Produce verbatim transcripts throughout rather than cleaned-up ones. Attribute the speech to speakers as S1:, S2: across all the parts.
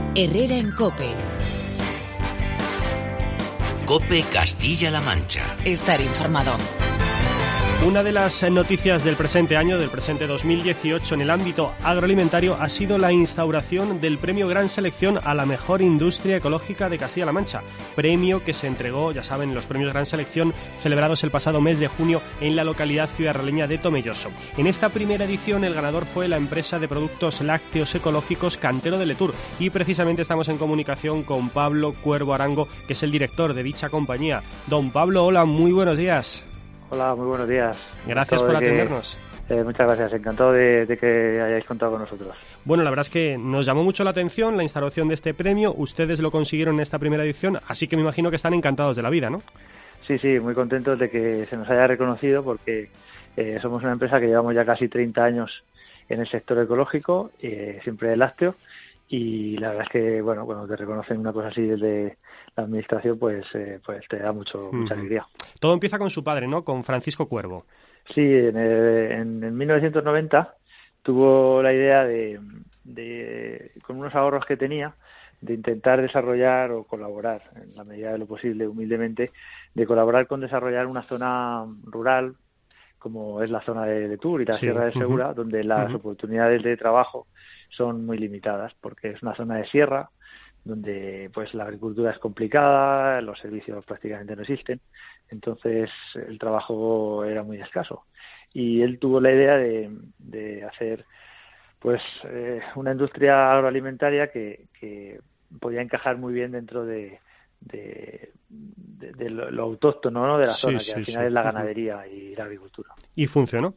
S1: Herrera en COPE.
S2: COPE Castilla-La Mancha.
S1: Estar informado.
S3: Una de las noticias del presente año, del presente dos mil dieciocho, en el ámbito agroalimentario ha sido la instauración del Premio Gran Selección a la mejor industria ecológica de Castilla-La Mancha. Premio que se entregó, ya saben, los Premios Gran Selección celebrados el pasado mes de junio en la localidad ciudadrealeña de Tomelloso. En esta primera edición el ganador fue la empresa de productos lácteos ecológicos Cantero de Letur y precisamente estamos en comunicación con Pablo Cuervo Arango, que es el director de dicha compañía. Don Pablo, hola, muy buenos días.
S4: Hola, muy buenos días.
S3: Gracias por atendernos.
S4: Que, eh, muchas gracias, encantado de, de que hayáis contado con nosotros.
S3: Bueno, la verdad es que nos llamó mucho la atención la instauración de este premio. Ustedes lo consiguieron en esta primera edición, así que me imagino que están encantados de la vida, ¿no?
S4: Sí, sí, muy contentos de que se nos haya reconocido porque eh, somos una empresa que llevamos ya casi treinta años en el sector ecológico, eh, siempre de lácteo, y la verdad es que, bueno, cuando te reconocen una cosa así desde la administración, pues eh, pues te da mucho mucha
S3: Uh-huh.
S4: alegría.
S3: Todo empieza con su padre, ¿no? Con Francisco Cuervo.
S4: Sí, en, el, en, en mil novecientos noventa tuvo la idea de, de, con unos ahorros que tenía, de intentar desarrollar o colaborar, en la medida de lo posible, humildemente, de colaborar con desarrollar una zona rural, como es la zona de Letur y la
S3: Sí.
S4: Sierra de Segura, uh-huh. donde las uh-huh. oportunidades de trabajo son muy limitadas, porque es una zona de sierra, donde pues la agricultura es complicada, los servicios prácticamente no existen, entonces el trabajo era muy escaso. Y él tuvo la idea de, de hacer pues eh, una industria agroalimentaria que, que podía encajar muy bien dentro de, de, de, de lo, lo autóctono, ¿no? de la
S3: Sí,
S4: zona, que
S3: sí,
S4: al final
S3: sí.
S4: es la ganadería y la agricultura.
S3: ¿Y funcionó?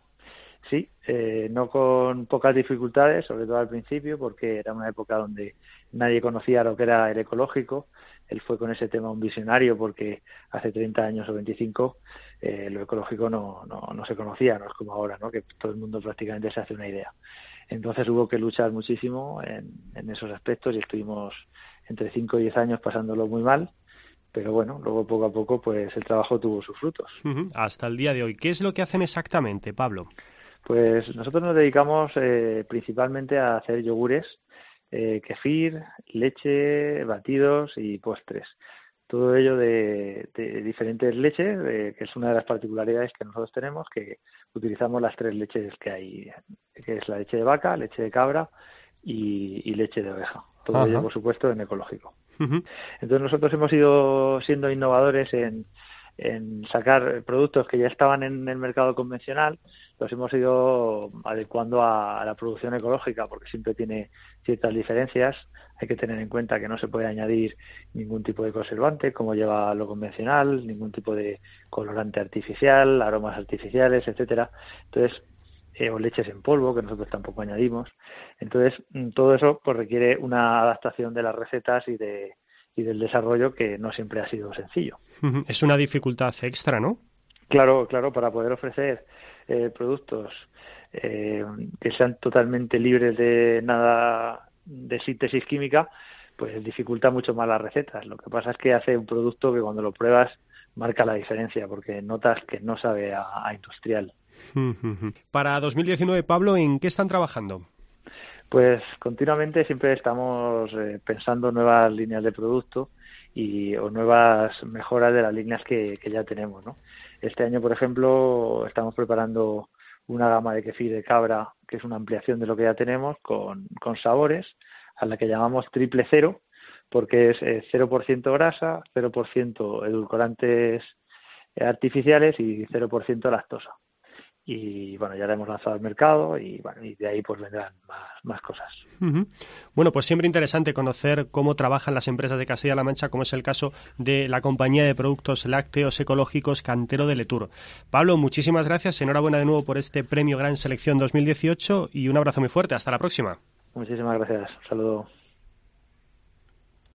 S4: Sí, eh, no con pocas dificultades, sobre todo al principio, porque era una época donde nadie conocía lo que era el ecológico. Él fue con ese tema un visionario porque hace treinta años o veinticinco eh, lo ecológico no, no, no se conocía, no es como ahora, ¿no? Que todo el mundo prácticamente se hace una idea. Entonces hubo que luchar muchísimo en, en esos aspectos y estuvimos entre cinco y diez años pasándolo muy mal. Pero bueno, luego poco a poco pues el trabajo tuvo sus frutos.
S3: Uh-huh. Hasta el día de hoy. ¿Qué es lo que hacen exactamente, Pablo?
S4: Pues nosotros nos dedicamos eh, principalmente a hacer yogures, eh, kefir, leche, batidos y postres. Todo ello de, de diferentes leches, eh, que es una de las particularidades que nosotros tenemos, que utilizamos las tres leches que hay, que es la leche de vaca, leche de cabra y, y leche de oveja. Todo Ajá. ello, por supuesto, en ecológico. Uh-huh. Entonces nosotros hemos ido siendo innovadores en, en sacar productos que ya estaban en el mercado convencional, los hemos ido adecuando a, a la producción ecológica porque siempre tiene ciertas diferencias. Hay que tener en cuenta que no se puede añadir ningún tipo de conservante como lleva lo convencional, ningún tipo de colorante artificial, aromas artificiales, etcétera. Entonces, eh, o leches en polvo que nosotros tampoco añadimos. Entonces, todo eso pues requiere una adaptación de las recetas y de y del desarrollo que no siempre ha sido sencillo.
S3: Es una dificultad extra, ¿no?
S4: Claro, claro, para poder ofrecer eh, productos eh, que sean totalmente libres de nada de síntesis química, pues dificulta mucho más las recetas. Lo que pasa es que hace un producto que cuando lo pruebas marca la diferencia, porque notas que no sabe a, a industrial.
S3: Para dos mil diecinueve, Pablo, ¿en qué están trabajando?
S4: Pues continuamente siempre estamos eh, pensando nuevas líneas de producto y o nuevas mejoras de las líneas que, que ya tenemos, ¿no? Este año, por ejemplo, estamos preparando una gama de kefir de cabra, que es una ampliación de lo que ya tenemos, con, con sabores, a la que llamamos triple cero, porque es eh, cero por ciento grasa, cero por ciento edulcorantes artificiales y cero por ciento lactosa. Y bueno, ya la hemos lanzado al mercado y bueno, y de ahí pues vendrán más, más cosas.
S3: Uh-huh. Bueno, pues siempre interesante conocer cómo trabajan las empresas de Castilla-La Mancha, como es el caso de la compañía de productos lácteos ecológicos Cantero de Letur. Pablo, muchísimas gracias, enhorabuena de nuevo por este Premio Gran Selección dos mil dieciocho y un abrazo muy fuerte, hasta la próxima.
S4: Muchísimas gracias, un saludo.